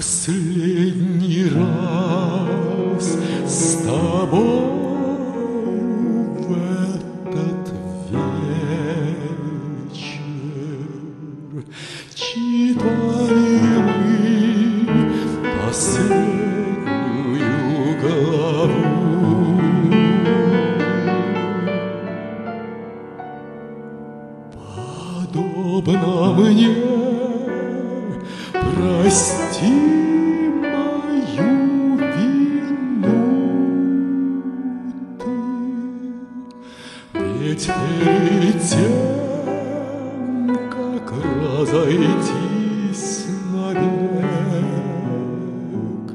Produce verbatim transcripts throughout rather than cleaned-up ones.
Последний раз с тобой в этот вечер читали мы последнюю главу. Подобно мне, прости мою вину ты, ведь перед тем, как разойтись навек,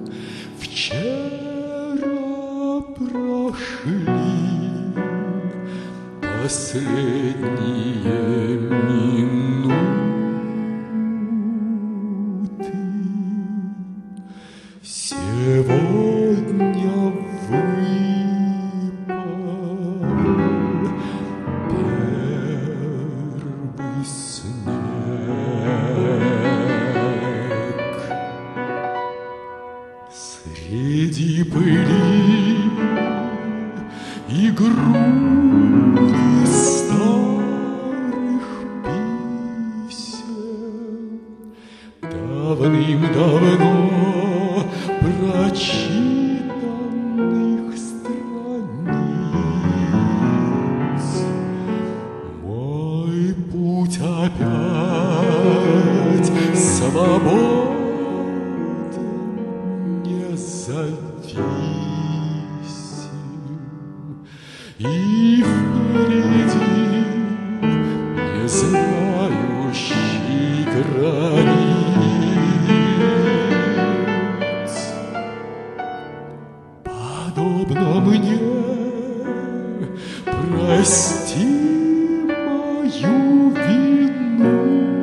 вчера прошли последние минуты. Сегодня выпал первый снег. Среди пыли и груди старых писем давным-давно прочитанных страниц мой путь опять свободен, независим, и впереди не знающий границ. Подобно мне, прости мою вину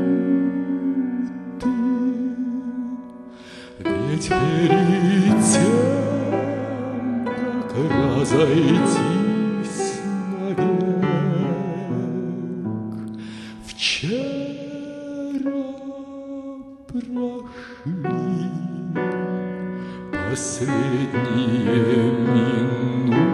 ты, ведь перед тем, как разойтись навек, вчера прошли последние минуты.